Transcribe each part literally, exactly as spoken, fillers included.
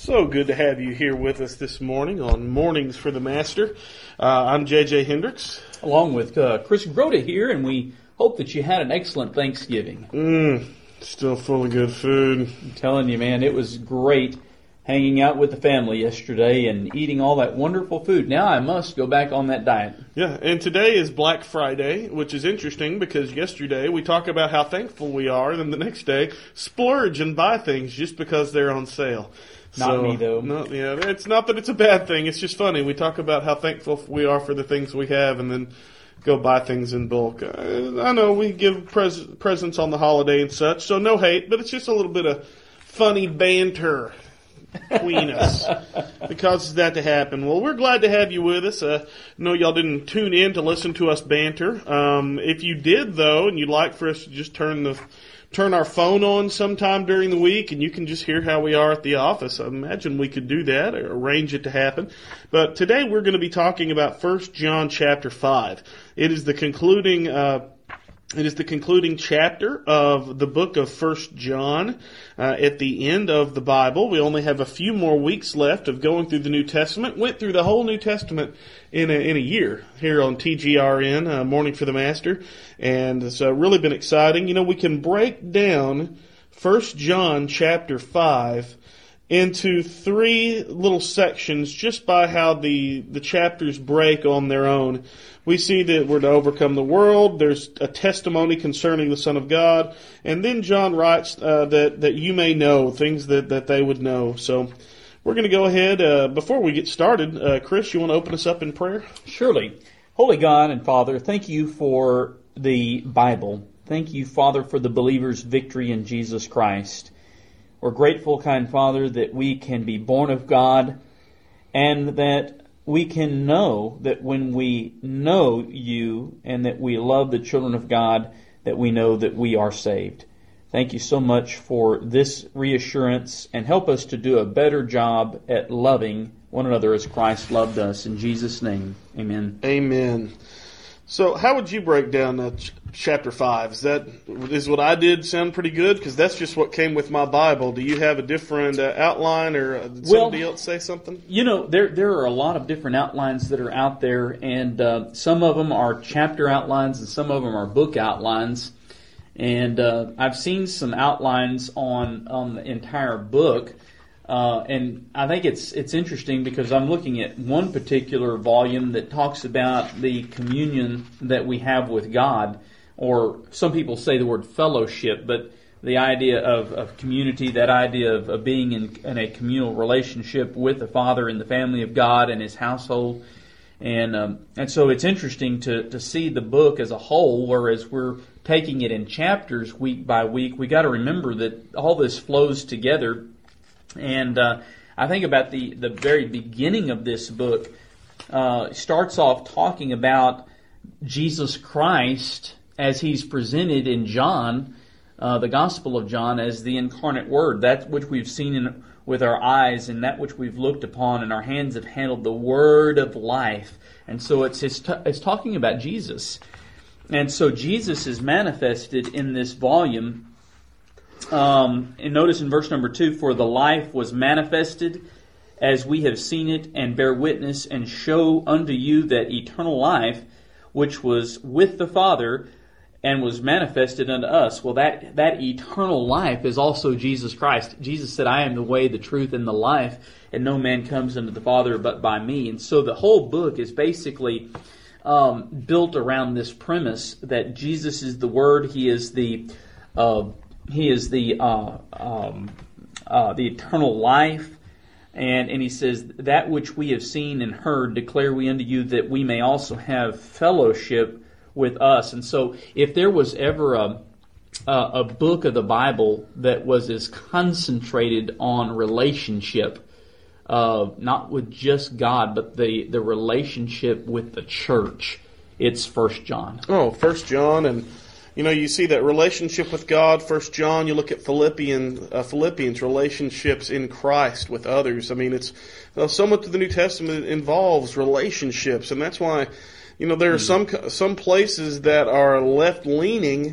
So good to have you here with us this morning on Mornings for the Master. Uh, I'm J J Hendricks. Along with uh, Chris Grota here, and we hope that you had an excellent Thanksgiving. Mmm, still full of good food. I'm telling you, man, it was great hanging out with the family yesterday and eating all that wonderful food. Now I must go back on that diet. Yeah, and today is Black Friday, which is interesting because yesterday we talk about how thankful we are, and then the next day splurge and buy things just because they're on sale. Not so, me, though. No, yeah, it's not that it's a bad thing. It's just funny. We talk about how thankful we are for the things we have and then go buy things in bulk. Uh, I know we give pres- presents on the holiday and such, so no hate, but it's just a little bit of funny banter between us that causes that to happen. Well, we're glad to have you with us. Uh, I know y'all didn't tune in to listen to us banter. Um, if you did, though, and you'd like for us to just turn the turn our phone on sometime during the week and you can just hear how we are at the office, I imagine we could do that or arrange it to happen. But today we're going to be talking about First John chapter five. It is the concluding uh It is the concluding chapter of the book of First John. Uh, at the end of the Bible, we only have a few more weeks left of going through the New Testament. Went through the whole New Testament in a, in a year here on T G R N, uh, Morning for the Master. And it's uh, really been exciting. You know, we can break down First John chapter five into three little sections just by how the, the chapters break on their own. We see that we're to overcome the world. There's a testimony concerning the Son of God. And then John writes uh, that, that you may know, things that, that they would know. So we're going to go ahead. Uh, before we get started, uh, Chris, you want to open us up in prayer? Surely. Holy God and Father, thank you for the Bible. Thank you, Father, for the believer's victory in Jesus Christ. We're grateful, kind Father, that we can be born of God and that we can know that when we know you and that we love the children of God, that we know that we are saved. Thank you so much for this reassurance, and help us to do a better job at loving one another as Christ loved us. In Jesus' name, amen. Amen. So how would you break down uh, ch- chapter five? Is that is what I did sound pretty good? Because that's just what came with my Bible. Do you have a different uh, outline, or uh, did well, somebody else say something? You know, there there are a lot of different outlines that are out there, and uh, some of them are chapter outlines and some of them are book outlines. And uh, I've seen some outlines on, on the entire book. Uh, and I think it's it's interesting because I'm looking at one particular volume that talks about the communion that we have with God, or some people say the word fellowship, but the idea of, of community, that idea of, of being in, in a communal relationship with the Father and the family of God and His household. And um, and so it's interesting to, to see the book as a whole, whereas we're taking it in chapters week by week. We got to remember that all this flows together. And uh, I think about the, the very beginning of this book uh, starts off talking about Jesus Christ as He's presented in John, uh, the Gospel of John, as the incarnate Word, that which we've seen in, with our eyes and that which we've looked upon and our hands have handled, the Word of life. And so it's, it's, t- it's talking about Jesus. And so Jesus is manifested in this volume. Um, and notice in verse number two, for the life was manifested as we have seen it, and bear witness, and show unto you that eternal life which was with the Father and was manifested unto us. Well, that, that eternal life is also Jesus Christ. Jesus said, I am the way, the truth, and the life, and no man comes unto the Father but by me. And so the whole book is basically um, built around this premise that Jesus is the Word. He is the uh, He is the uh, um, uh, the eternal life, and and he says, that which we have seen and heard declare we unto you, that we may also have fellowship with us. And so, if there was ever a a, a book of the Bible that was as concentrated on relationship, uh, not with just God, but the the relationship with the church, it's First John. Oh, First John. And you know, you see that relationship with God, First John. You look at Philippians, uh, Philippians, relationships in Christ with others. I mean, it's you know, so much of the New Testament involves relationships, and that's why, you know, there are some some places that are left leaning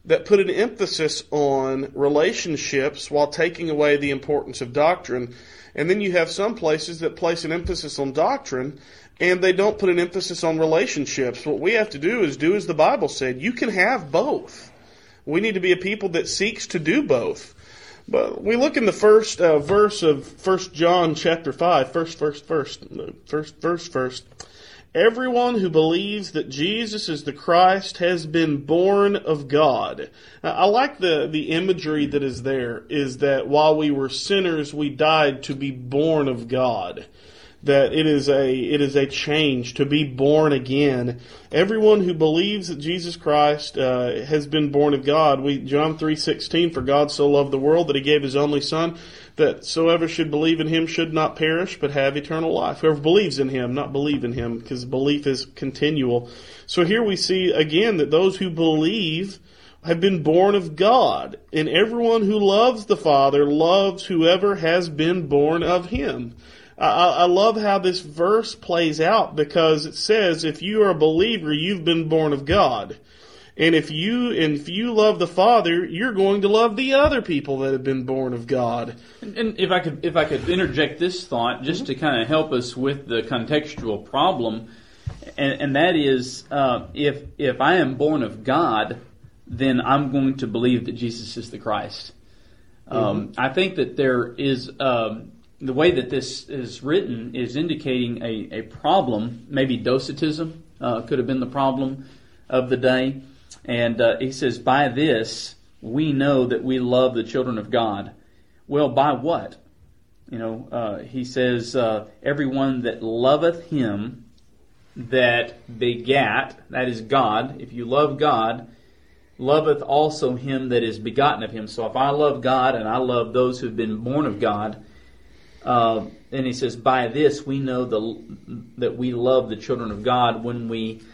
that put an emphasis on relationships while taking away the importance of doctrine. And then you have some places that place an emphasis on doctrine and they don't put an emphasis on relationships. What we have to do is do as the Bible said. You can have both. We need to be a people that seeks to do both. But we look in the first uh, verse of First John chapter five, first, first, first, first, verse first. Everyone who believes that Jesus is the Christ has been born of God. I like the, the imagery that is there, is that while we were sinners, we died to be born of God. That it is a it is a change to be born again. Everyone who believes that Jesus Christ uh, has been born of God. We John three sixteen, for God so loved the world that He gave His only Son, that soever should believe in Him should not perish but have eternal life. Whoever believes in Him, not believe in Him, because belief is continual. So here we see again that those who believe have been born of God, and everyone who loves the Father loves whoever has been born of Him. I, I love how this verse plays out, because it says if you are a believer, you've been born of God. And if you and if you love the Father, you're going to love the other people that have been born of God. And, and if I could if I could interject this thought just to kind of help us with the contextual problem, and, and that is uh, if if I am born of God, then I'm going to believe that Jesus is the Christ. Um, mm-hmm. I think that there is um, the way that this is written is indicating a, a problem. Maybe docetism uh, could have been the problem of the day. And uh, he says, by this we know that we love the children of God. Well, by what? You know, uh, he says, uh, everyone that loveth Him that begat, that is God. If you love God, loveth also Him that is begotten of Him. So if I love God and I love those who have been born of God, uh, and he says, by this we know the, that we love the children of God, when we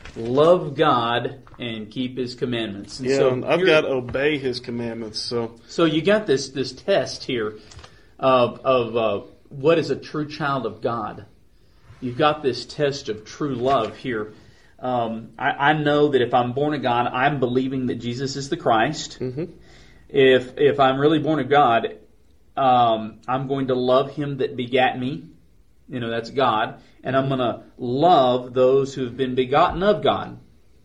love God and keep His commandments. And yeah, so I've got to obey His commandments. So, so you got this this test here of of uh, what is a true child of God. You've got this test of true love here. Um, I, I know that if I'm born of God, I'm believing that Jesus is the Christ. Mm-hmm. If if I'm really born of God, um, I'm going to love Him that begat me. You know, that's God. And I'm going to love those who have been begotten of God.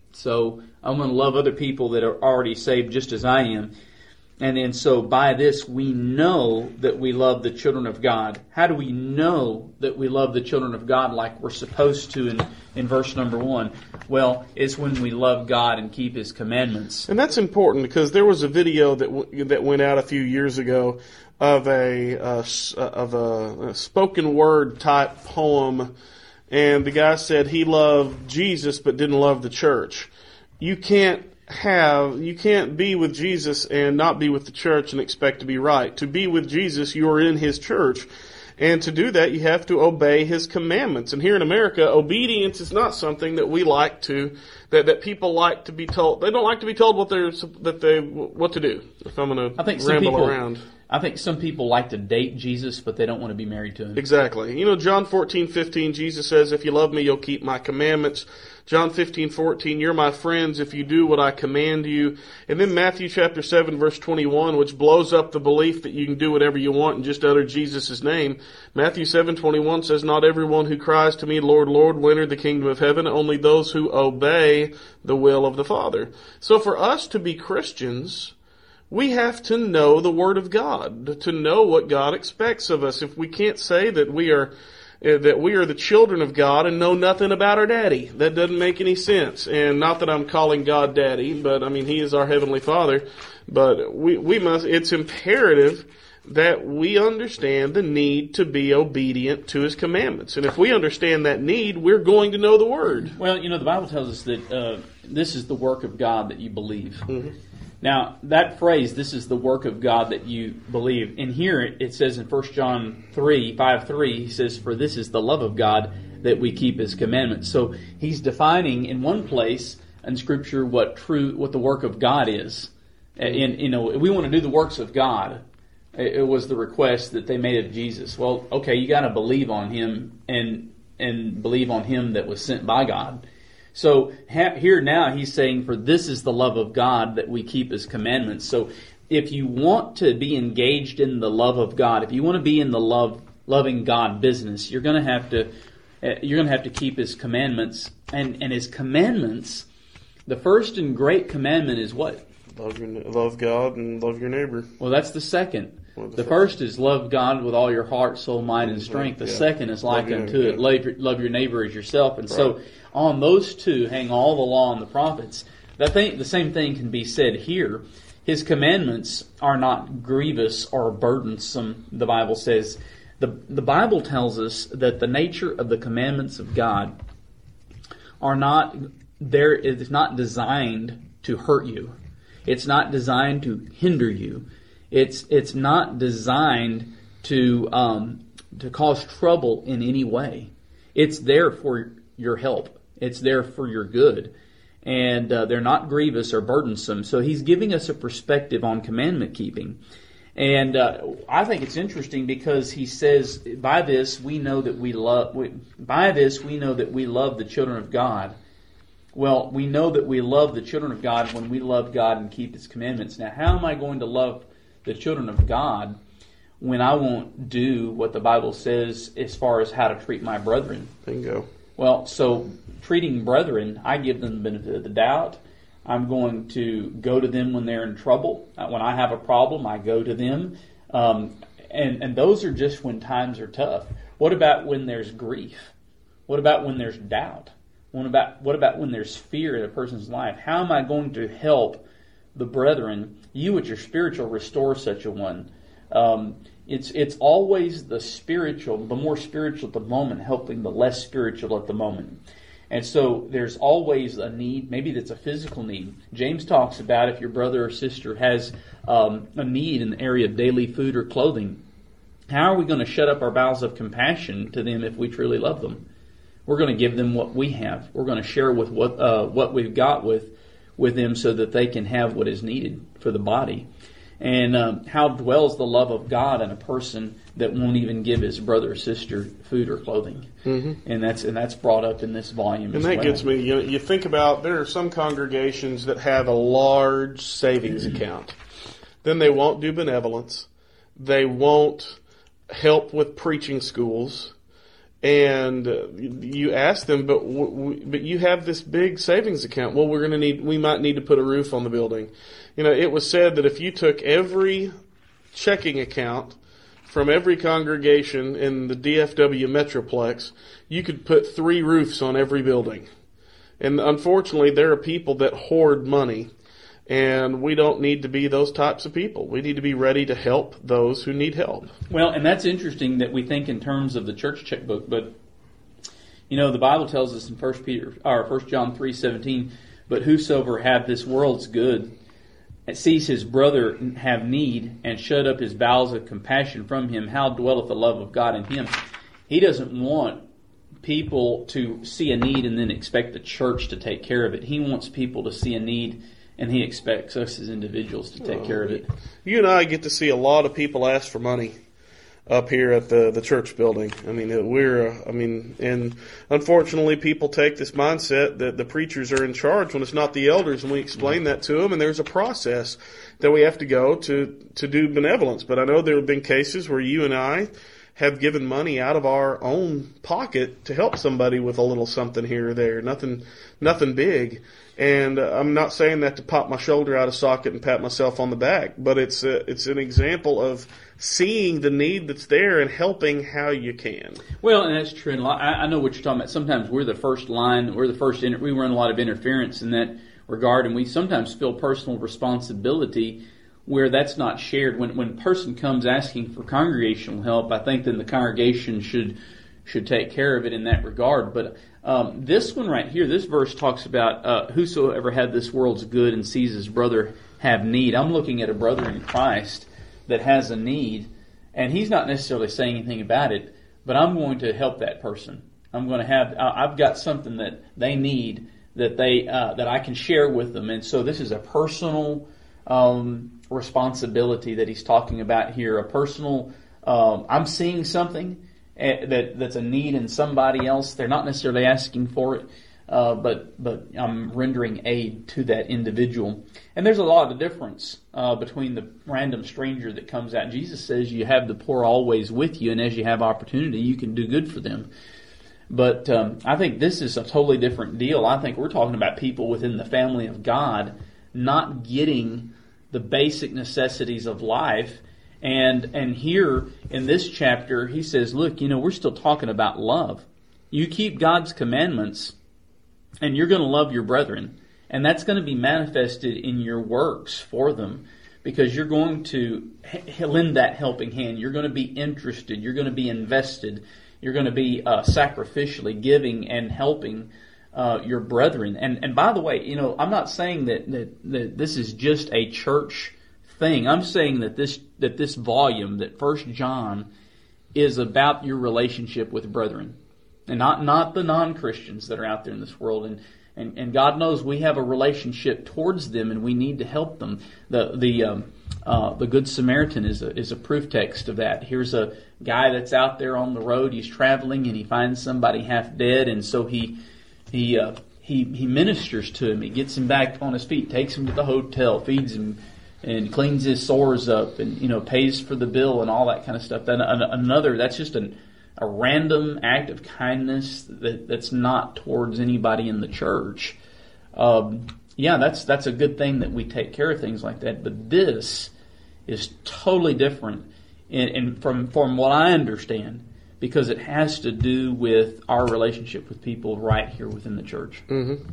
So I'm going to love other people that are already saved just as I am. And then so by this we know that we love the children of God. How do we know that we love the children of God like we're supposed to in, in verse number one? Well, it's when we love God and keep His commandments. And that's important, because there was a video that w- that went out a few years ago of a uh, of a, a spoken word type poem, and the guy said he loved Jesus but didn't love the church. You can't have you can't be with Jesus and not be with the church and expect to be right. To be with Jesus, you are in His church. And to do that, you have to obey His commandments. And here in America, obedience is not something that we like to, that, that people like to be told. They don't like to be told what they're, that they, what to do. If I'm going to ramble people, around. I think some people like to date Jesus, but they don't want to be married to Him. Exactly. You know, John fourteen fifteen, Jesus says, if you love me, you'll keep my commandments. John fifteen fourteen, you're my friends if you do what I command you. And then Matthew chapter seven, verse twenty-one, which blows up the belief that you can do whatever you want and just utter Jesus' name. Matthew seven twenty-one says, not everyone who cries to me, Lord, Lord, will enter the kingdom of heaven, only those who obey the will of the Father. So for us to be Christians, we have to know the Word of God, to know what God expects of us. If we can't say that we are that we are the children of God and know nothing about our daddy, that doesn't make any sense. And not that I'm calling God daddy, but I mean, He is our Heavenly Father. But we, we must, it's imperative that we understand the need to be obedient to His commandments. And if we understand that need, we're going to know the Word. Well, you know, the Bible tells us that uh, this is the work of God that you believe. Mm-hmm. Now, that phrase, this is the work of God that you believe. And here it says in First John three, five, three, he says, for this is the love of God that we keep His commandments. So he's defining in one place in Scripture what true, what the work of God is. And, you know, we want to do the works of God. It was the request that they made of Jesus. Well, okay, you got to believe on Him and and believe on Him that was sent by God. So ha- here now he's saying, for this is the love of God, that we keep His commandments. So if you want to be engaged in the love of God, if you want to be in the love loving God business, you're going to have to uh, you're going to have to keep His commandments. And and His commandments, the first and great commandment is what? Love your love God and love your neighbor. Well, that's the second. Well, the the first. first is love God with all your heart, soul, mind, and strength. The Yeah. second is like Love your unto neighbor, it, yeah. love your, love your neighbor as yourself. And Right. so on those two hang all the law and the prophets. That thing, the same thing can be said here. His commandments are not grievous or burdensome, the Bible says. The, the Bible tells us that the nature of the commandments of God are not there. It's not designed to hurt you. It's not designed to hinder you. It's it's not designed to um, to cause trouble in any way. It's there for your help. It's there for your good. And uh, they're not grievous or burdensome. So he's giving us a perspective on commandment keeping. And uh, I think it's interesting because he says, by this we know that we love, we, by this we know that we love the children of God. Well, we know that we love the children of God when we love God and keep His commandments. Now, how am I going to love the children of God when I won't do what the Bible says as far as how to treat my brethren? Bingo. Well, so treating brethren, I give them the benefit of the doubt. I'm going to go to them when they're in trouble. When I have a problem, I go to them. Um, and, and those are just when times are tough. What about when there's grief? What about when there's doubt? What about, what about when there's fear in a person's life? How am I going to help the brethren, you at your spiritual, restore such a one? Um, it's it's always the spiritual, the more spiritual at the moment, helping the less spiritual at the moment. And so there's always a need, maybe that's a physical need. James talks about if your brother or sister has um, a need in the area of daily food or clothing, how are we going to shut up our bowels of compassion to them if we truly love them? We're going to give them what we have. We're going to share with what uh, what we've got with with them so that they can have what is needed for the body. And um, how dwells the love of God in a person that won't even give his brother or sister food or clothing? Mm-hmm. And that's and that's brought up in this volume. And as that well. gets me. You know, you think about there are some congregations that have a large savings account. Then they won't do benevolence. They won't help with preaching schools. And uh, you ask them, but w- but you have this big savings account. Well, we're going to need. We might need to put a roof on the building. You know, it was said that if you took every checking account from every congregation in the D F W Metroplex, you could put three roofs on every building. And unfortunately, there are people that hoard money. And we don't need to be those types of people. We need to be ready to help those who need help. Well, and that's interesting that we think in terms of the church checkbook, but you know the Bible tells us in First Peter or First John three seventeen, but whosoever hath this world's good and sees his brother have need and shut up his bowels of compassion from him, how dwelleth the love of God in him? He doesn't want people to see a need and then expect the church to take care of it. He wants people to see a need, and He expects us as individuals to take care of it. You and I get to see a lot of people ask for money up here at the the church building. I mean, we're, uh, I mean, and unfortunately, people take this mindset that the preachers are in charge when it's not the elders, and we explain that to them. And there's a process that we have to go to to do benevolence. But I know there have been cases where you and I have given money out of our own pocket to help somebody with a little something here or there. Nothing, nothing big. And uh, I'm not saying that to pop my shoulder out of socket and pat myself on the back, but it's a, it's an example of seeing the need that's there and helping how you can. Well, and that's true. And I, I know what you're talking about. Sometimes we're the first line, we're the first. Inter- we run a lot of interference in that regard, and we sometimes feel personal responsibility where that's not shared. When when a person comes asking for congregational help, I think then the congregation should should take care of it in that regard. But um, this one right here, this verse talks about uh, whosoever had this world's good and sees his brother have need. I'm looking at a brother in Christ that has a need, and he's not necessarily saying anything about it, but I'm going to help that person. I'm going to have, I've got something that they need that they uh, that I can share with them. And so this is a personal um, responsibility that he's talking about here. A personal, um, I'm seeing something that that's a need in somebody else. They're not necessarily asking for it. uh, but but I'm rendering aid to that individual. And there's a lot of difference uh, between the random stranger that comes out. Jesus says you have the poor always with you, and as you have opportunity, you can do good for them. But um, I think this is a totally different deal. I think we're talking about people within the family of God not getting the basic necessities of life. And and here in this chapter, he says, look, you know, we're still talking about love. You keep God's commandments, and you're going to love your brethren. And that's going to be manifested in your works for them, because you're going to lend that helping hand. You're going to be interested. You're going to be invested. You're going to be uh, sacrificially giving and helping uh, your brethren. And and by the way, you know, I'm not saying that, that, that this is just a church thing. I'm saying that this that this volume, that First John, is about your relationship with brethren, and not not the non-Christians that are out there in this world. And and, and God knows we have a relationship towards them, and we need to help them. The the um, uh, the Good Samaritan is a is a proof text of that. Here's a guy that's out there on the road. He's traveling, and he finds somebody half dead, and so he he uh, he he ministers to him. He gets him back on his feet, takes him to the hotel, feeds him, and cleans his sores up, and you know pays for the bill and all that kind of stuff. Then another, that's just an, a random act of kindness that, that's not towards anybody in the church. Um, yeah, that's that's a good thing that we take care of things like that. But this is totally different, and, and from from what I understand, because it has to do with our relationship with people right here within the church. Mm-hmm.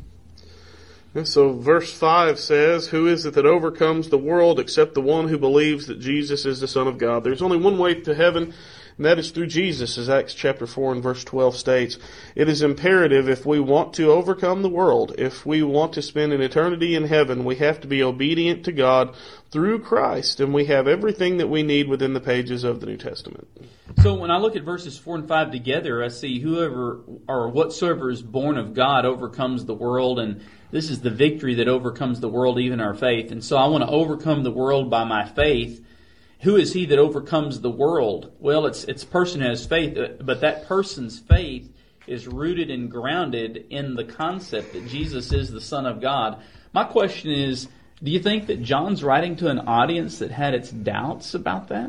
And so verse five says, who is it that overcomes the world except the one who believes that Jesus is the Son of God? There's only one way to heaven, and that is through Jesus, as Acts chapter four and verse twelve states. It is imperative, if we want to overcome the world, if we want to spend an eternity in heaven, we have to be obedient to God through Christ, and we have everything that we need within the pages of the New Testament. So when I look at verses four and five together, I see whoever or whatsoever is born of God overcomes the world, and this is the victory that overcomes the world, even our faith. And so I want to overcome the world by my faith. Who is he that overcomes the world? Well, it's it's a person who has faith, but that person's faith is rooted and grounded in the concept that Jesus is the Son of God. My question is, do you think that John's writing to an audience that had its doubts about that?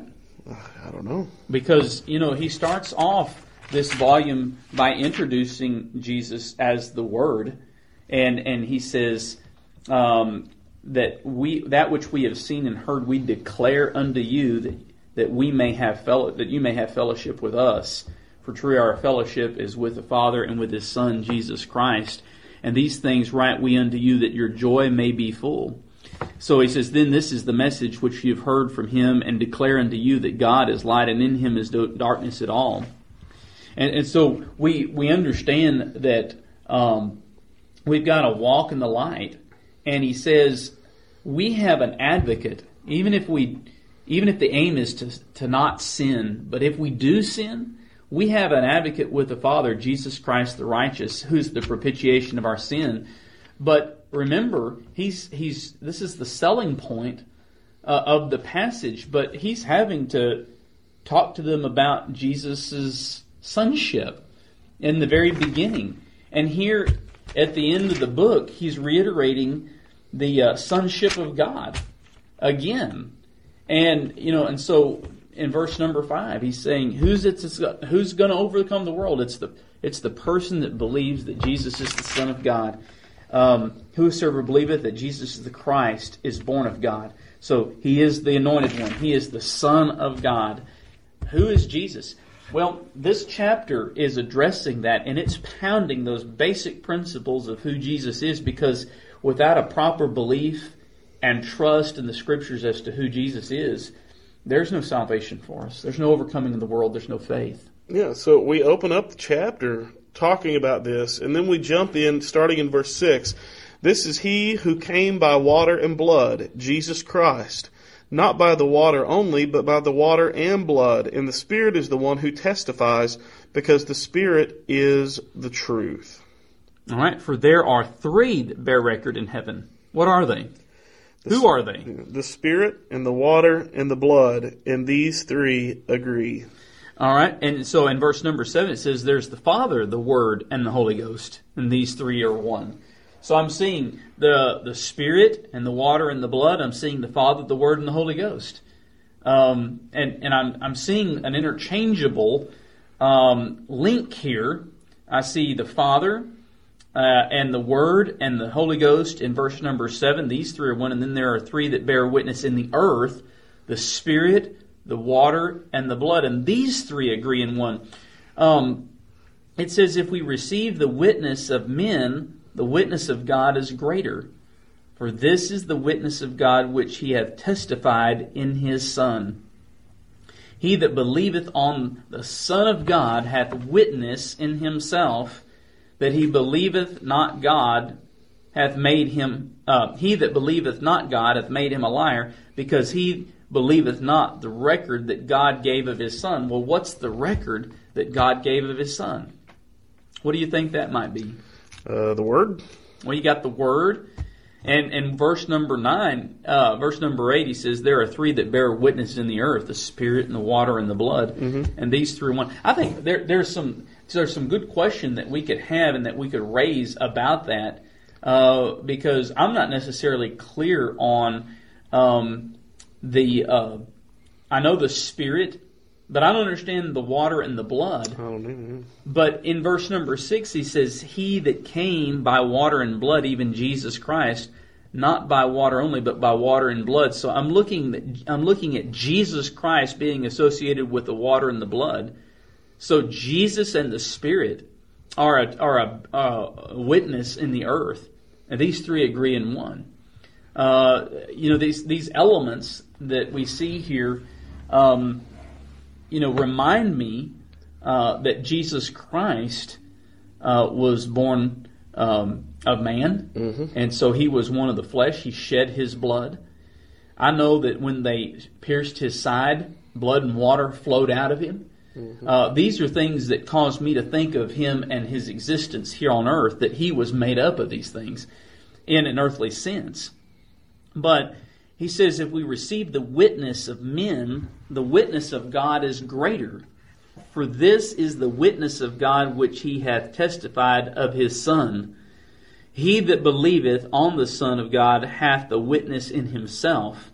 I don't know. Because, you know, he starts off this volume by introducing Jesus as the Word, and and he says um, that we that which we have seen and heard we declare unto you, that that we may have fellow that you may have fellowship with us. For truly our fellowship is with the Father and with His Son Jesus Christ. And these things write we unto you, that your joy may be full. So he says, then this is the message which you have heard from Him, and declare unto you that God is light, and in Him is no darkness at all. And, and so we we understand that um, we've got to walk in the light. And he says we have an advocate, even if we, even if the aim is to to not sin, but if we do sin, we have an advocate with the Father, Jesus Christ the righteous, who's the propitiation of our sin. But remember, he's he's this is the selling point uh, of the passage, but he's having to talk to them about Jesus' sonship in the very beginning. And here at the end of the book, he's reiterating the uh, sonship of God again. And, you know, and so in verse number five, he's saying, who's it's who's going to overcome the world? It's the it's the person that believes that Jesus is the Son of God. Um, whosoever believeth that Jesus is the Christ is born of God. So he is the anointed one. He is the Son of God. Who is Jesus? Well, this chapter is addressing that, and it's pounding those basic principles of who Jesus is, because without a proper belief and trust in the Scriptures as to who Jesus is, there's no salvation for us. There's no overcoming in the world. There's no faith. Yeah, so we open up the chapter talking about this, and then we jump in, starting in verse six. This is He who came by water and blood, Jesus Christ. Not by the water only, but by the water and blood. And the Spirit is the one who testifies, because the Spirit is the truth. All right, for there are three that bear record in heaven. What are they? The Who are they? The Spirit and the water and the blood, and these three agree. All right, and so in verse number seven it says there's the Father, the Word, and the Holy Ghost, and these three are one. So I'm seeing the the Spirit and the water and the blood. I'm seeing the Father, the Word, and the Holy Ghost, um, and and I'm I'm seeing an interchangeable um, link here. I see the Father uh, and the Word and the Holy Ghost in verse number seven. These three are one, and then there are three that bear witness in the earth: the Spirit, the water, and the blood, and these three agree in one. Um, it says, if we receive the witness of men, the witness of God is greater. For this is the witness of God which he hath testified in his Son. He that believeth on the Son of God hath witness in himself, that he believeth not God hath made him, uh, he that believeth not God hath made him a liar, because he believeth not the record that God gave of his Son. Well, what's the record that God gave of his Son? What do you think that might be? Uh, the Word. Well, you got the Word. And in verse number nine, uh, verse number eight, he says, there are three that bear witness in the earth, the Spirit and the water and the blood. Mm-hmm. And these three are one. I think there, there's some there's some good question that we could have and that we could raise about that, uh, because I'm not necessarily clear on um, the, uh, I know the Spirit, but I don't understand the water and the blood. I don't know. But in verse number six, he says, he that came by water and blood, even Jesus Christ, not by water only, but by water and blood. So I'm looking, I'm looking at Jesus Christ being associated with the water and the blood. So Jesus and the Spirit are a, are a, a witness in the earth. And these three agree in one. Uh, you know, these, these elements that we see here, um, you know, remind me uh, that Jesus Christ uh, was born um, of man, mm-hmm. and so he was one of the flesh. He shed his blood. I know that when they pierced his side, blood and water flowed out of him. Mm-hmm. Uh, these are things that caused me to think of him and his existence here on earth, that he was made up of these things in an earthly sense. But he says, if we receive the witness of men, the witness of God is greater. For this is the witness of God which he hath testified of his Son. He that believeth on the Son of God hath the witness in himself.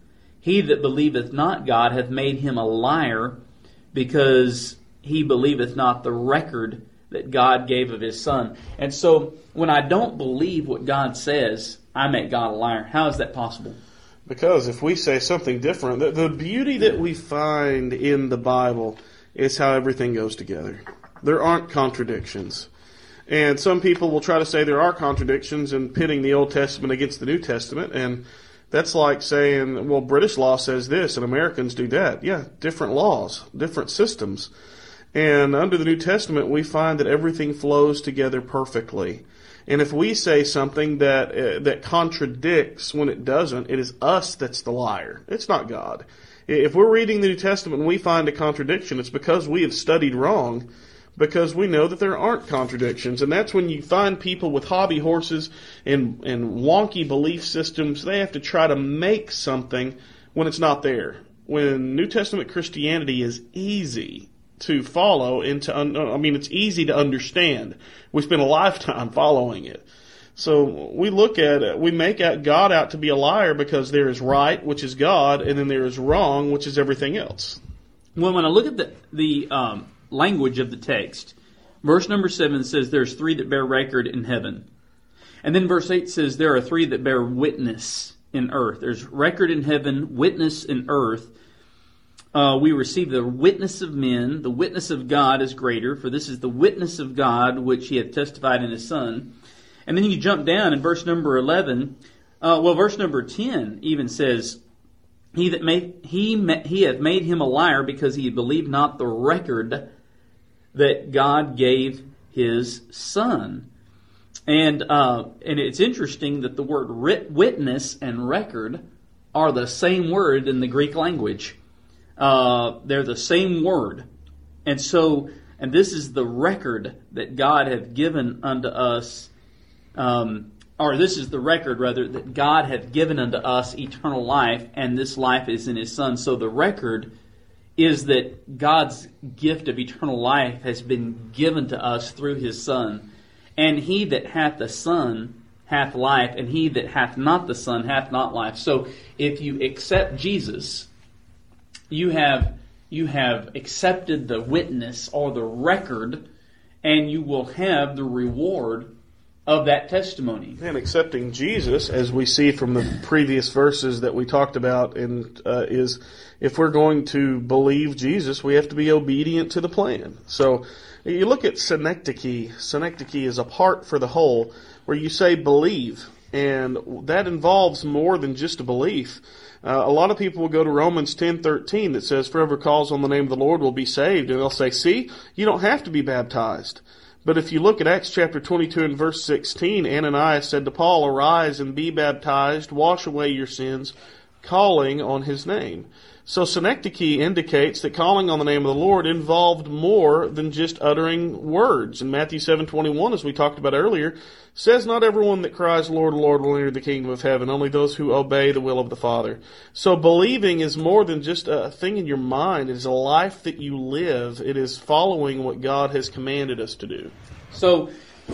He that believeth not God hath made him a liar, because he believeth not the record that God gave of his Son. And so, when I don't believe what God says, I make God a liar. How is that possible? Because if we say something different, the, the beauty that we find in the Bible is how everything goes together. There aren't contradictions. And some people will try to say there are contradictions in pitting the Old Testament against the New Testament, and that's like saying, well, British law says this and Americans do that. Yeah, different laws, different systems. And under the New Testament, we find that everything flows together perfectly. And if we say something that uh, that contradicts when it doesn't, it is us that's the liar. It's not God. If we're reading the New Testament and we find a contradiction, it's because we have studied wrong, because we know that there aren't contradictions. And that's when you find people with hobby horses and, and wonky belief systems. They have to try to make something when it's not there. When New Testament Christianity is easy to follow and to, un- I mean, it's easy to understand. We spend a lifetime following it. So we look at it, we make out God out to be a liar because there is right, which is God, and then there is wrong, which is everything else. Well, when I look at the, the um, language of the text, verse number seven says there's three that bear record in heaven. And then verse eight says there are three that bear witness in earth. There's record in heaven, witness in earth. Uh, we receive the witness of men. The witness of God is greater, for this is the witness of God which he hath testified in his Son. And then you jump down in verse number eleven. Uh, well, verse number ten even says, He that made he he hath made him a liar, because he believed not the record that God gave his Son. And uh, and it's interesting that the word writ, witness and record are the same word in the Greek language. Uh, they're the same word. And so, and this is the record that God hath given unto us, um, or this is the record, rather, that God hath given unto us eternal life, and this life is in his Son. So the record is that God's gift of eternal life has been given to us through His Son. And he that hath the Son hath life, and he that hath not the Son hath not life. So if you accept Jesus, you have you have accepted the witness or the record, and you will have the reward of that testimony. And accepting Jesus, as we see from the previous verses that we talked about, and uh, is if we're going to believe Jesus, we have to be obedient to the plan. So you look at synecdoche. Synecdoche is a part for the whole, where you say believe, and that involves more than just a belief. Uh, a lot of people will go to Romans ten thirteen that says, "For whoever calls on the name of the Lord will be saved," and they'll say, "See, you don't have to be baptized." But if you look at Acts chapter twenty-two and verse sixteen, Ananias said to Paul, "Arise and be baptized, wash away your sins, calling on his name." So synecdoche indicates that calling on the name of the Lord involved more than just uttering words. In Matthew seven twenty-one, as we talked about earlier, says, "Not everyone that cries, 'Lord, Lord,' will enter the kingdom of heaven, only those who obey the will of the Father." So believing is more than just a thing in your mind. It is a life that you live. It is following what God has commanded us to do. So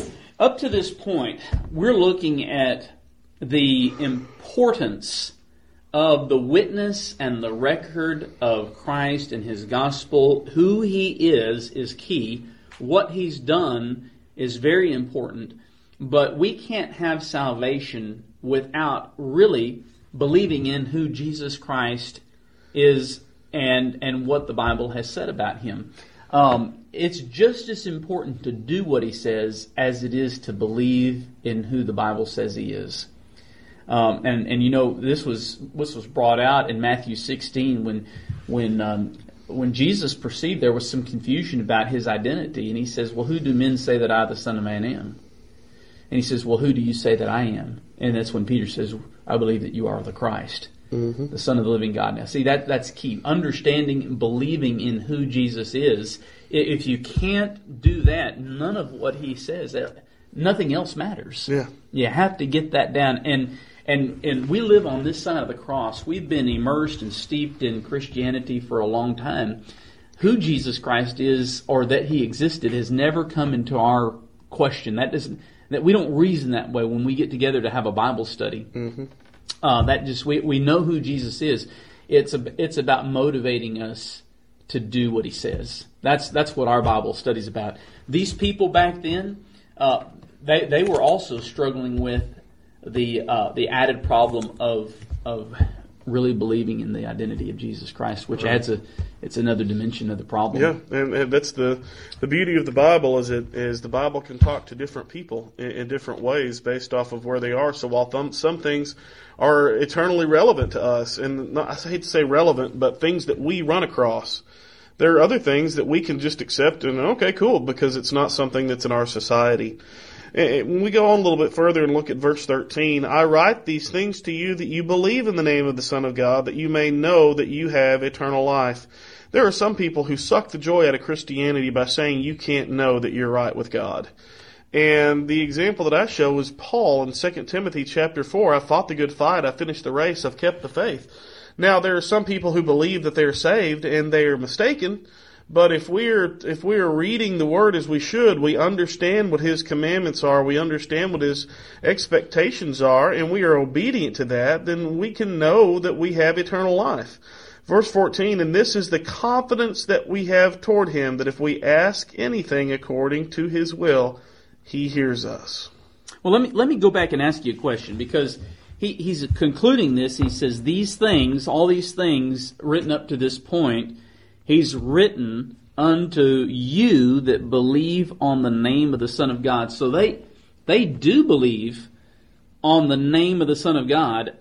up to this point, we're looking at the importance of the witness and the record of Christ and His gospel. Who He is is key. What He's done is very important. But we can't have salvation without really believing in who Jesus Christ is and and what the Bible has said about Him. Um, it's just as important to do what He says as it is to believe in who the Bible says He is. Um, and and you know, this was this was brought out in Matthew sixteen when when um, when Jesus perceived there was some confusion about His identity, and He says, "Well, who do men say that I, the Son of Man, am?" And He says, "Well, who do you say that I am?" And that's when Peter says, "I believe that you are the Christ, mm-hmm. the Son of the living God." Now, see, that that's key. Understanding and believing in who Jesus is. If you can't do that, none of what He says, nothing else matters. Yeah. You have to get that down. And and and we live on this side of the cross. We've been immersed and steeped in Christianity for a long time. Who Jesus Christ is, or that He existed, has never come into our question. That doesn't. That we don't reason that way when we get together to have a Bible study. Mm-hmm. Uh, that just we we know who Jesus is. It's a, it's about motivating us to do what He says. That's that's what our Bible study's about. These people back then, uh, they they were also struggling with the uh, the added problem of of really believing in the identity of Jesus Christ, which adds a it's another dimension of the problem. Yeah, and, and that's the the beauty of the Bible is it is the Bible can talk to different people in, in different ways based off of where they are. So while th- some things are eternally relevant to us, and not, I hate to say relevant, but things that we run across, there are other things that we can just accept and okay, cool, because it's not something that's in our society. When we go on a little bit further and look at verse thirteen, "I write these things to you that you believe in the name of the Son of God, that you may know that you have eternal life." There are some people who suck the joy out of Christianity by saying you can't know that you're right with God. And the example that I show is Paul in Second Timothy chapter four. "I fought the good fight, I finished the race, I've kept the faith." Now there are some people who believe that they're saved and they are mistaken. But if we're if we're reading the Word as we should, we understand what His commandments are, we understand what His expectations are, and we are obedient to that, then we can know that we have eternal life. Verse fourteen, "And this is the confidence that we have toward Him, that if we ask anything according to His will, He hears us." Well, let me let me go back and ask you a question, because he, he's concluding this. He says these things, all these things written up to this point, He's written unto you that believe on the name of the Son of God. So they they do believe on the name of the Son of God,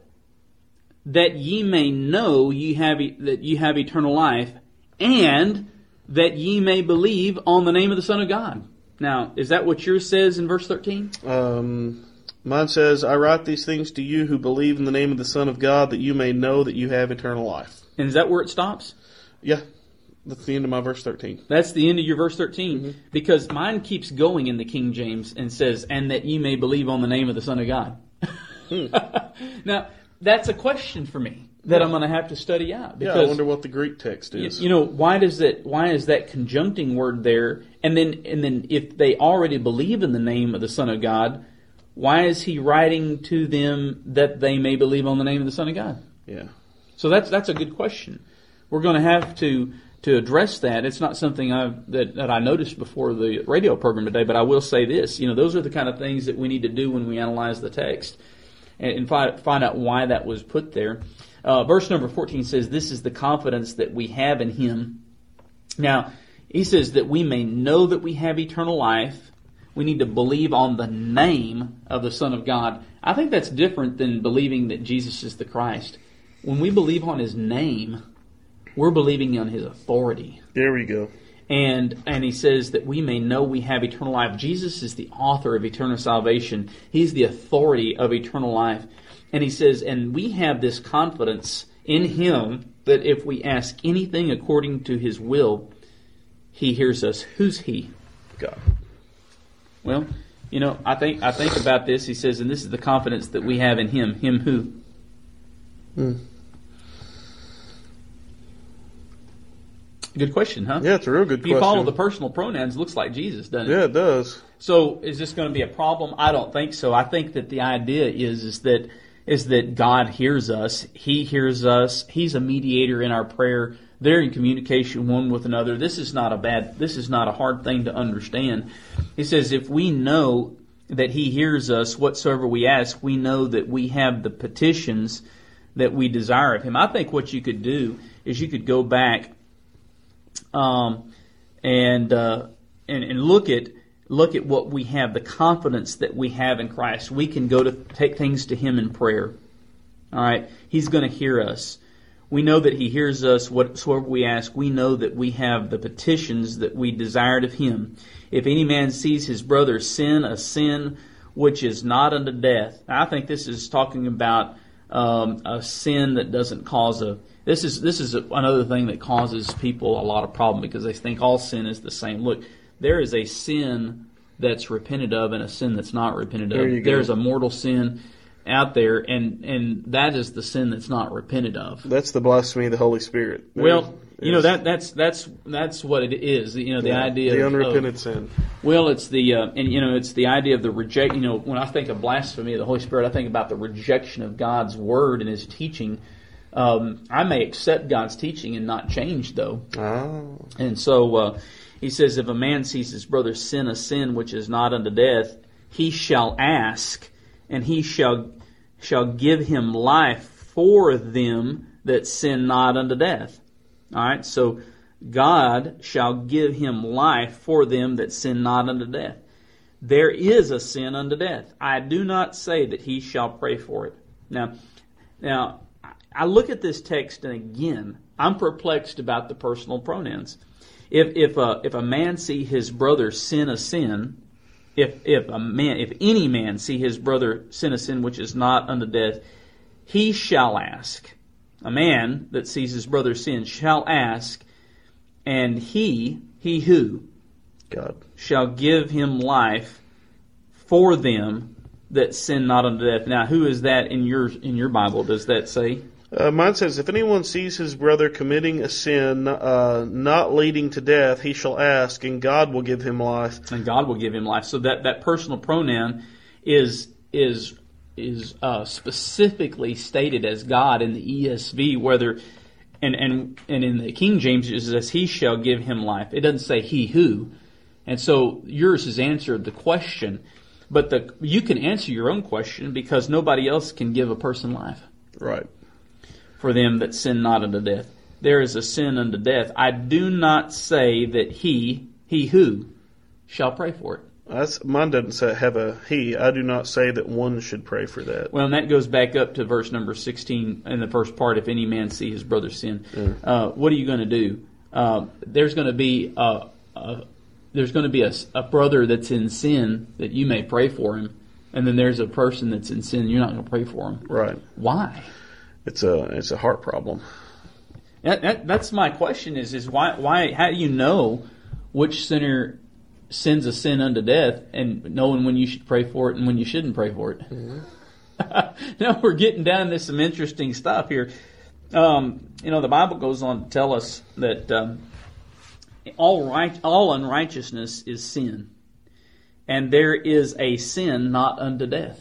that ye may know ye have that ye have eternal life, and that ye may believe on the name of the Son of God. Now, is that what yours says in verse thirteen? Um, mine says, "I write these things to you who believe in the name of the Son of God, that you may know that you have eternal life." And is that where it stops? Yeah. That's the end of my verse thirteen. That's the end of your verse thirteen. Mm-hmm. Because mine keeps going in the King James and says, "And that ye may believe on the name of the Son of God." Hmm. Now, that's a question for me. that I'm going to have to study out. Because, yeah, I wonder what the Greek text is. You, you know, why does it? Why is that conjuncting word there? And then, and then, if they already believe in the name of the Son of God, why is he writing to them that they may believe on the name of the Son of God? Yeah. So that's that's a good question. We're going to have to to address that. It's not something I've, that that I noticed before the radio program today, but I will say this: you know, those are the kind of things that we need to do when we analyze the text and, and find find out why that was put there. Uh, verse number fourteen says, "This is the confidence that we have in Him." Now, he says that we may know that we have eternal life. We need to believe on the name of the Son of God. I think that's different than believing that Jesus is the Christ. When we believe on His name, we're believing on His authority. There we go. And and he says that we may know we have eternal life. Jesus is the author of eternal salvation. He's the authority of eternal life. And he says, and we have this confidence in Him that if we ask anything according to His will, He hears us. Who's He? God. Well, you know, I think I think about this. He says, and this is the confidence that we have in Him. Him who? Hmm. Good question, huh? Yeah, it's a real good if question. If you follow the personal pronouns, it looks like Jesus, doesn't it? Yeah, it does. So is this going to be a problem? I don't think so. I think that the idea is, is that is that God hears us. He hears us. He's a mediator in our prayer. They're in communication one with another. This is not a bad, this is not a hard thing to understand. He says, if we know that He hears us whatsoever we ask, we know that we have the petitions that we desire of Him. I think what you could do is you could go back um, and, uh, and and look at look at what we have, the confidence that we have in Christ. We can go to take things to Him in prayer. All right, He's going to hear us. We know that He hears us whatsoever we ask. We know that we have the petitions that we desired of Him. If any man sees his brother sin a sin which is not unto death. Now, I think this is talking about um, a sin that doesn't cause a. This is this is another thing that causes people a lot of problem because they think all sin is the same. Look, there is a sin that's repented of and a sin that's not repented there of. There's a mortal sin out there, and, and that is the sin that's not repented of. That's the blasphemy of the Holy Spirit. There well, is, you know that that's that's that's what it is. You know the yeah, idea the of, unrepented of, sin. Well, it's the uh, and you know it's the idea of the reject. You know, when I think of blasphemy of the Holy Spirit, I think about the rejection of God's word and His teaching. Um, I may accept God's teaching and not change, though. Oh. And so uh, he says, if a man sees his brother sin a sin which is not unto death, he shall ask, and he shall shall give him life for them that sin not unto death. All right, so God shall give him life for them that sin not unto death. There is a sin unto death. I do not say that he shall pray for it. Now, now I look at this text, and again, I'm perplexed about the personal pronouns. If if a if a man see his brother sin a sin, if if a man if any man see his brother sin a sin which is not unto death, he shall ask. A man that sees his brother sin shall ask, and he he who God shall give him life for them that sin not unto death. Now, who is that in your in your Bible? Does that say? Uh, mine says, if anyone sees his brother committing a sin uh, not leading to death, he shall ask, and God will give him life. And God will give him life. So that, that personal pronoun is is is uh, specifically stated as God in the E S V, whether and and and in the King James it says, he shall give him life. It doesn't say he who. And so yours has answered the question, but the you can answer your own question because nobody else can give a person life. Right. For them that sin not unto death. There is a sin unto death. I do not say that he, he who, shall pray for it. That's, mine doesn't say have a he. I do not say that one should pray for that. Well, and that goes back up to verse number sixteen in the first part. If any man see his brother sin, yeah. uh, what are you going to do? Uh, there's going to be a, a there's going to be a, a brother that's in sin that you may pray for him, and then there's a person that's in sin you're not going to pray for him. Right? Why? It's a it's a heart problem. That, that, that's my question. Is is why why how do you know which sinner sins a sin unto death, and knowing when you should pray for it and when you shouldn't pray for it? Mm-hmm. Now we're getting down to some interesting stuff here. Um, you know, the Bible goes on to tell us that um, all right, all unrighteousness is sin, and there is a sin not unto death.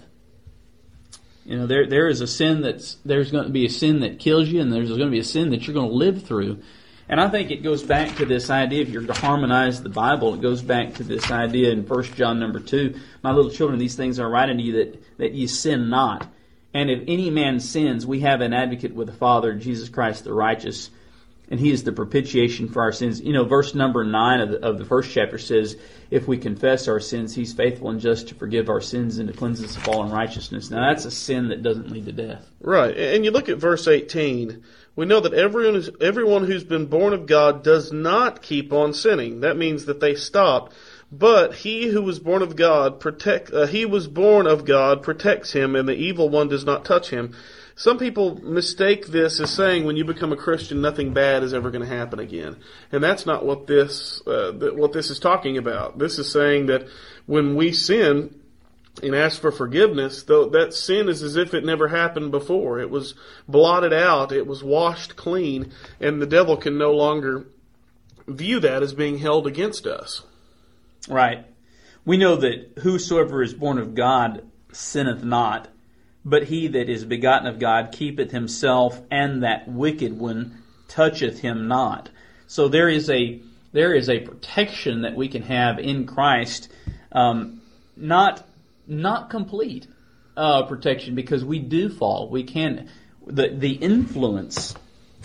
You know, there there is a sin that's there's going to be a sin that kills you, and there's going to be a sin that you're going to live through. And I think it goes back to this idea, if you're to harmonize the Bible, it goes back to this idea in First John number two, my little children, these things I write unto you that, that ye sin not. And if any man sins, we have an advocate with the Father, Jesus Christ the righteous, and He is the propitiation for our sins. You know, verse number nine of the, of the first chapter says, if we confess our sins, He's faithful and just to forgive our sins and to cleanse us of all unrighteousness. Now, that's a sin that doesn't lead to death. Right. And you look at verse eighteen. We know that everyone, is, everyone who's been born of God does not keep on sinning. That means that they stopped. But he who was born of God protect uh, he was born of God protects him, and the evil one does not touch him. Some people mistake this as saying when you become a Christian, nothing bad is ever going to happen again, and that's not what this uh, th- what this is talking about. This is saying that when we sin and ask for forgiveness, though that sin is as if it never happened before. It was blotted out, it was washed clean, and the devil can no longer view that as being held against us. Right. We know that whosoever is born of God sinneth not, but he that is begotten of God keepeth himself, and that wicked one toucheth him not. So there is a there is a protection that we can have in Christ, um, not not complete uh, protection, because we do fall. We can the the influence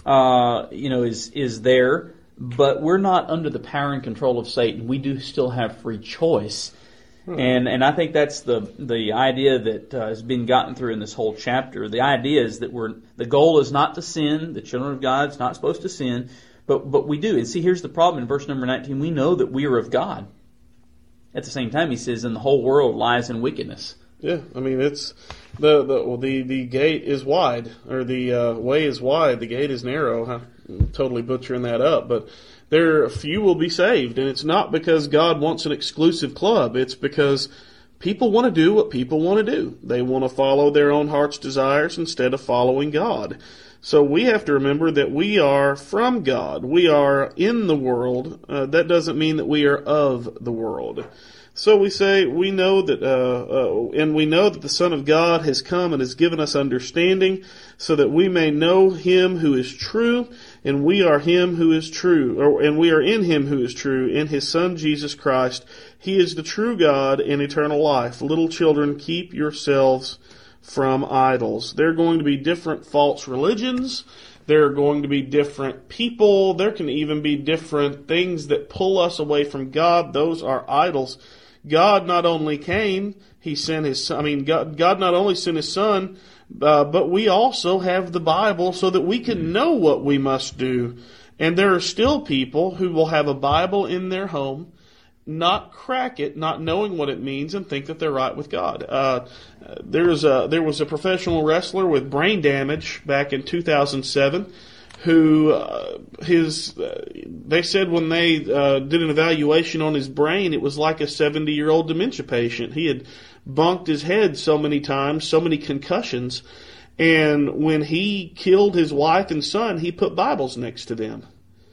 uh, you know is is there. But we're not under the power and control of Satan. We do still have free choice. Hmm. And and I think that's the the idea that uh, has been gotten through in this whole chapter. The idea is that we're the goal is not to sin. The children of God's not supposed to sin. But but we do. And see, here's the problem in verse number nineteen. We know that we are of God. At the same time, he says, and the whole world lies in wickedness. Yeah, I mean, it's the the well, the, the gate is wide, or the uh, way is wide, the gate is narrow. I'm totally butchering that up, but there a few will be saved, and it's not because God wants an exclusive club. It's because people want to do what people want to do. They want to follow their own heart's desires instead of following God. So we have to remember that we are from God. We are in the world. Uh, that doesn't mean that we are of the world. So we say, we know that, uh, uh, and we know that the Son of God has come and has given us understanding so that we may know Him who is true, and we are Him who is true, or, and we are in Him who is true, in His Son Jesus Christ. He is the true God and eternal life. Little children, keep yourselves from idols. There are going to be different false religions. There are going to be different people. There can even be different things that pull us away from God. Those are idols. God not only came, He sent His Son. I mean, God, God not only sent His Son, uh, but we also have the Bible so that we can know what we must do. And there are still people who will have a Bible in their home, not crack it, not knowing what it means, and think that they're right with God. Uh, there's a, there was a professional wrestler with brain damage back in two thousand seven who uh, his uh, they said when they uh, did an evaluation on his brain, it was like a seventy-year-old dementia patient. He had bunked his head so many times, so many concussions, and when he killed his wife and son, he put Bibles next to them,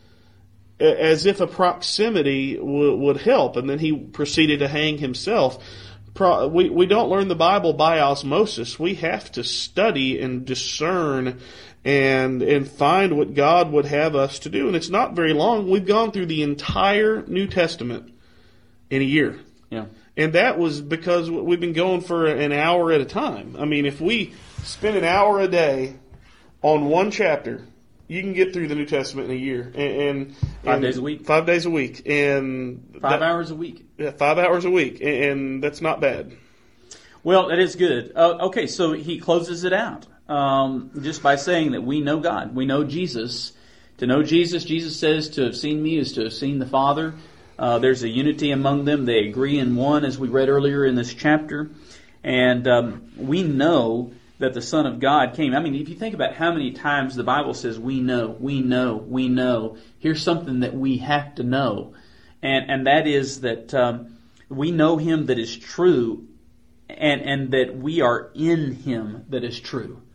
as if a proximity w- would help, and then he proceeded to hang himself. Pro- we, we don't learn the Bible by osmosis. We have to study and discern and and find what God would have us to do. And it's not very long. We've gone through the entire New Testament in a year. Yeah. And that was because we've been going for an hour at a time. I mean, if we spend an hour a day on one chapter, you can get through the New Testament in a year. And, and Five and days a week. Five days a week. And Five that, hours a week. Yeah, five hours a week. And, and that's not bad. Well, that is good. Uh, okay, so he closes it out um, just by saying that we know God. We know Jesus. To know Jesus, Jesus says to have seen me is to have seen the Father. Uh, there's a unity among them. They agree in one, as we read earlier in this chapter. And um, we know that the Son of God came. I mean, if you think about how many times the Bible says, we know, we know, we know. Here's something that we have to know. And and that is that um, we know Him that is true, and, and that we are in Him that is true.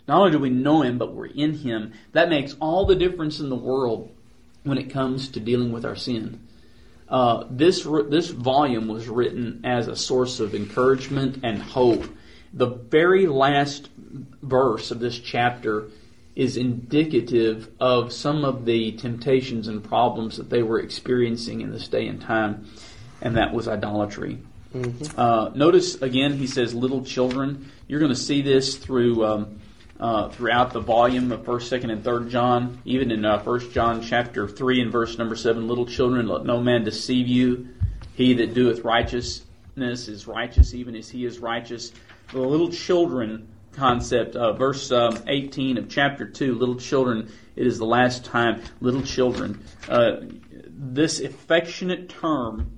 Not only do we know Him, but we're in Him. That makes all the difference in the world when it comes to dealing with our sin. Uh, this this volume was written as a source of encouragement and hope. The very last verse of this chapter is indicative of some of the temptations and problems that they were experiencing in this day and time, and that was idolatry. Mm-hmm. Uh, notice again, he says, "Little children." You're going to see this through um, uh, throughout the volume of First, Second, and Third John. Even in uh, First John chapter three and verse number seven, "Little children, let no man deceive you. He that doeth righteousness is righteous, even as he is righteous." The little children concept, uh, verse um, eighteen of chapter two, "Little children, it is the last time." Little children, uh, this affectionate term.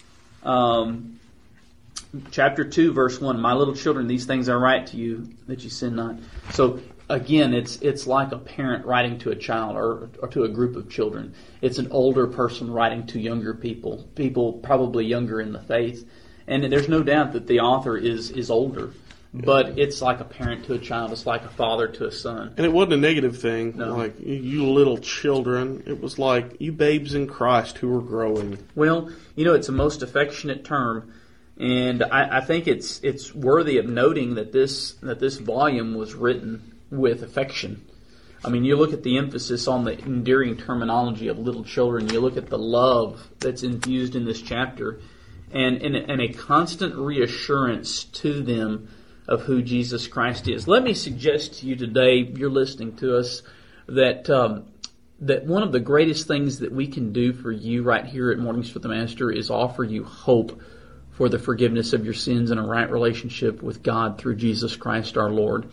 Um, Chapter two, verse one, "My little children, these things I write to you, that you sin not." So, again, it's it's like a parent writing to a child or, or to a group of children. It's an older person writing to younger people, people probably younger in the faith. And there's no doubt that the author is, is older. But it's like a parent to a child. It's like a father to a son. And it wasn't a negative thing, no. like, you little children. It was like, you babes in Christ who are growing. Well, you know, it's a most affectionate term. And I, I think it's it's worthy of noting that this that this volume was written with affection. I mean, you look at the emphasis on the endearing terminology of little children. You look at the love that's infused in this chapter, and and, and a constant reassurance to them of who Jesus Christ is. Let me suggest to you today, you're listening to us, that um, that one of the greatest things that we can do for you right here at Mornings with the Master is offer you hope for the forgiveness of your sins and a right relationship with God through Jesus Christ our Lord.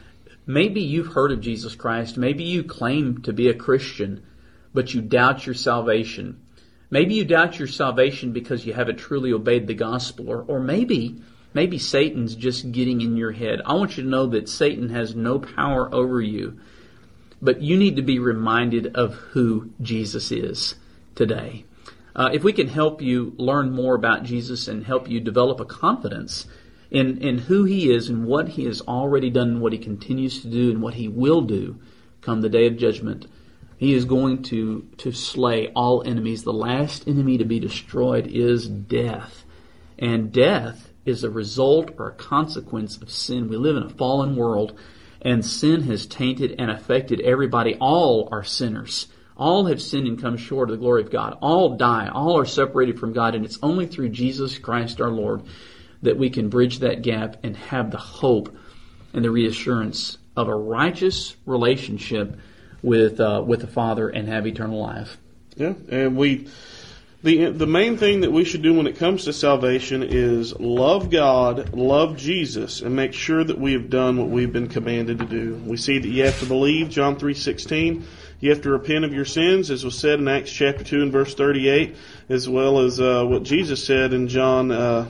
Maybe you've heard of Jesus Christ. Maybe you claim to be a Christian, but you doubt your salvation. Maybe you doubt your salvation because you haven't truly obeyed the gospel, or, or maybe maybe Satan's just getting in your head. I want you to know that Satan has no power over you, but you need to be reminded of who Jesus is today. Uh, if we can help you learn more about Jesus and help you develop a confidence in, in who He is and what He has already done and what He continues to do and what He will do come the day of judgment, He is going to, to slay all enemies. The last enemy to be destroyed is death. And death is a result or a consequence of sin. We live in a fallen world, and sin has tainted and affected everybody. All are sinners. All have sinned and come short of the glory of God. All die. All are separated from God. And it's only through Jesus Christ our Lord that we can bridge that gap and have the hope and the reassurance of a righteous relationship with uh, with the Father and have eternal life. Yeah, and we the the main thing that we should do when it comes to salvation is love God, love Jesus, and make sure that we have done what we've been commanded to do. We see that you have to believe, John three sixteen. You have to repent of your sins, as was said in Acts chapter two and verse thirty-eight, as well as uh, what Jesus said in John. Uh,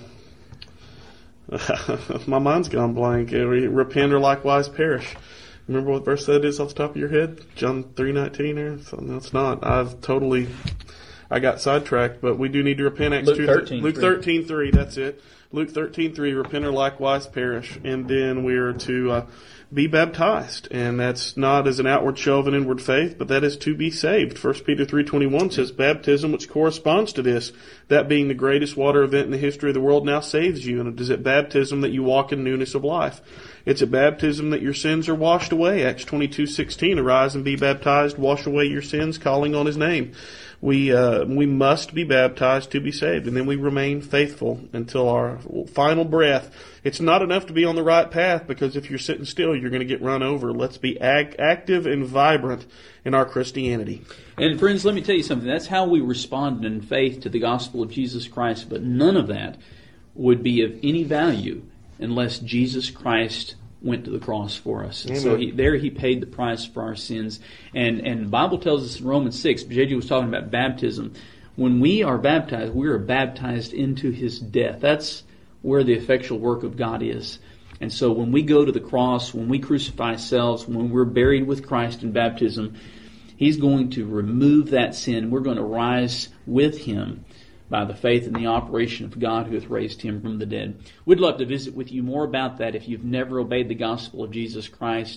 my mind's gone blank. Repent or likewise perish. Remember what verse that is off the top of your head? John three nineteen or something? No, it's not. I've totally, I got sidetracked, but we do need to repent. Acts Luke two, thirteen, Luke thirteen three, that's it. Luke thirteen three, repent or likewise perish. And then we are to uh, be baptized. And that's not as an outward show of an inward faith, but that is to be saved. First Peter three twenty-one says, baptism which corresponds to this, that being the greatest water event in the history of the world, now saves you. And it is at baptism that you walk in newness of life. It's at baptism that your sins are washed away. Acts twenty-two sixteen, arise and be baptized, wash away your sins, calling on His name. We uh, we must be baptized to be saved, and then we remain faithful until our final breath. It's not enough to be on the right path, because if you're sitting still, you're going to get run over. Let's be ag- active and vibrant in our Christianity. And friends, let me tell you something. That's how we respond in faith to the gospel of Jesus Christ, but none of that would be of any value unless Jesus Christ went to the cross for us. And so he, there He paid the price for our sins. And, and the Bible tells us in Romans six, J J was talking about baptism. When we are baptized, we are baptized into His death. That's where the effectual work of God is. And so when we go to the cross, when we crucify ourselves, when we're buried with Christ in baptism, He's going to remove that sin. We're going to rise with Him by the faith and the operation of God who hath raised Him from the dead. We'd love to visit with you more about that. If you've never obeyed the gospel of Jesus Christ,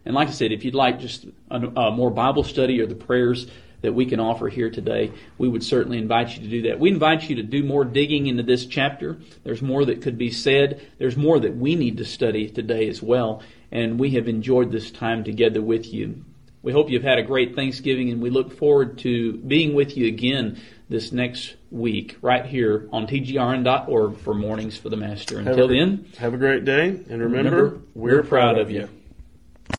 And like I said, if you'd like just a, a more Bible study or the prayers that we can offer here today, we would certainly invite you to do that. We invite you to do more digging into this chapter. There's more that could be said. There's more that we need to study today as well. And we have enjoyed this time together with you. We hope you've had a great Thanksgiving, and we look forward to being with you again this next week right here on T G R N dot org for Mornings for the Master. Until have a, then, have a great day, and remember, remember we're, we're proud, proud of you. you.